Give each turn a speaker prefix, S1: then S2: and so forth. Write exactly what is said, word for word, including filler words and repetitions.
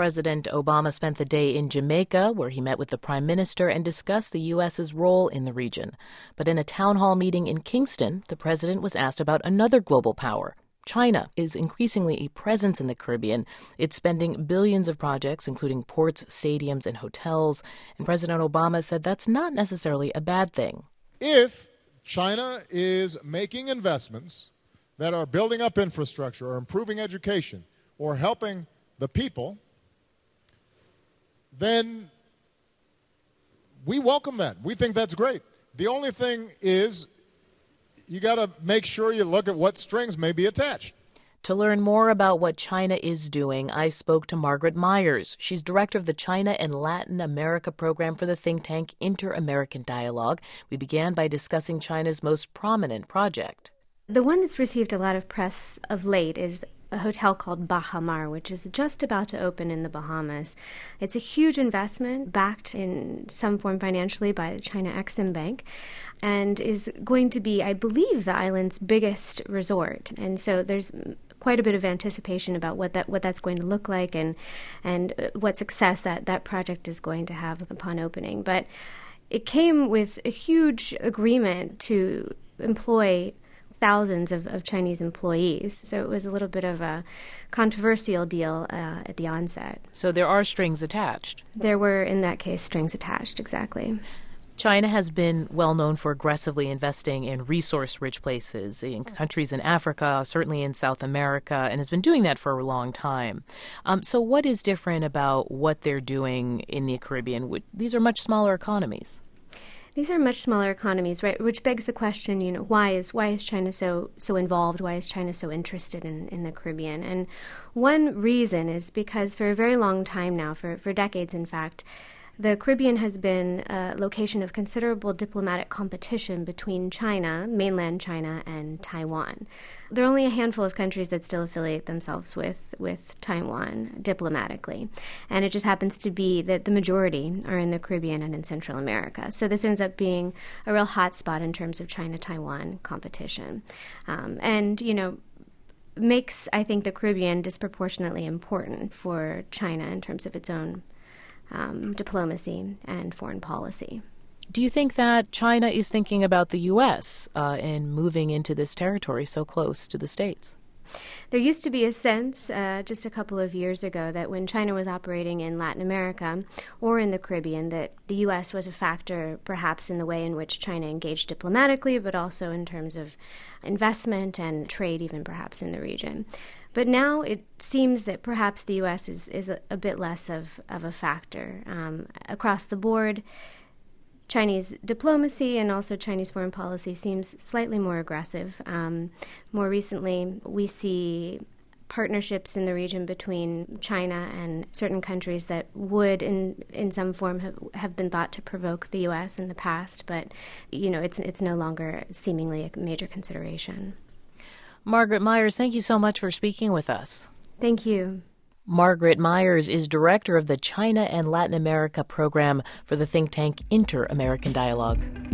S1: President Obama spent the day in Jamaica, where he met with the Prime Minister and discussed the U S.'s role in the region. But in a town hall meeting in Kingston, the president was asked about another global power. China is increasingly a presence in the Caribbean. It's spending billions of projects, including ports, stadiums, and hotels. And President Obama said that's not necessarily a bad thing.
S2: If China is making investments that are building up infrastructure or improving education or helping the people, then we welcome that. We think that's great. The only thing is you got to make sure you look at what strings may be attached.
S1: To learn more about what China is doing, I spoke to Margaret Myers. She's director of the China and Latin America program for the think tank Inter-American Dialogue. We began by discussing China's most prominent project.
S3: The one that's received a lot of press of late is a hotel called Baha Mar, which is just about to open in the Bahamas. It's a huge investment backed in some form financially by the China Exim Bank and is going to be, I believe, the island's biggest resort. And so there's quite a bit of anticipation about what that what that's going to look like and and what success that, that project is going to have upon opening. But it came with a huge agreement to employ thousands of, of Chinese employees. So it was a little bit of a controversial deal uh, at the onset.
S1: So there are strings attached.
S3: There were, in that case, strings attached, exactly.
S1: China has been well known for aggressively investing in resource-rich places, in countries in Africa, certainly in South America, and has been doing that for a long time. Um, so what is different about what they're doing in the Caribbean? These are much smaller economies.
S3: These are much smaller economies, right? Which begs the question, you know, why is why is China so so involved? Why is China so interested in, in the Caribbean? And one reason is because for a very long time now, for, for decades in fact, the Caribbean has been a location of considerable diplomatic competition between China, mainland China, and Taiwan. There are only a handful of countries that still affiliate themselves with, with Taiwan diplomatically. And it just happens to be that the majority are in the Caribbean and in Central America. So this ends up being a real hot spot in terms of China-Taiwan competition. Um, and, you know, makes, I think, the Caribbean disproportionately important for China in terms of its own Um, diplomacy and foreign policy.
S1: Do you think that China is thinking about the U S uh, in moving into this territory so close to the States?
S3: There used to be a sense uh, just a couple of years ago that when China was operating in Latin America or in the Caribbean, that the U S was a factor perhaps in the way in which China engaged diplomatically, but also in terms of investment and trade, even perhaps in the region. But now it seems that perhaps the U S is, is a, a bit less of, of a factor. Um, across the board, Chinese diplomacy and also Chinese foreign policy seems slightly more aggressive. Um, more recently, we see partnerships in the region between China and certain countries that would, in in some form, have, have been thought to provoke the U S in the past. But, you know, it's it's no longer seemingly a major consideration.
S1: Margaret Myers, thank you so much for speaking with us.
S3: Thank you.
S1: Margaret Myers is director of the China and Latin America program for the think tank Inter-American Dialogue.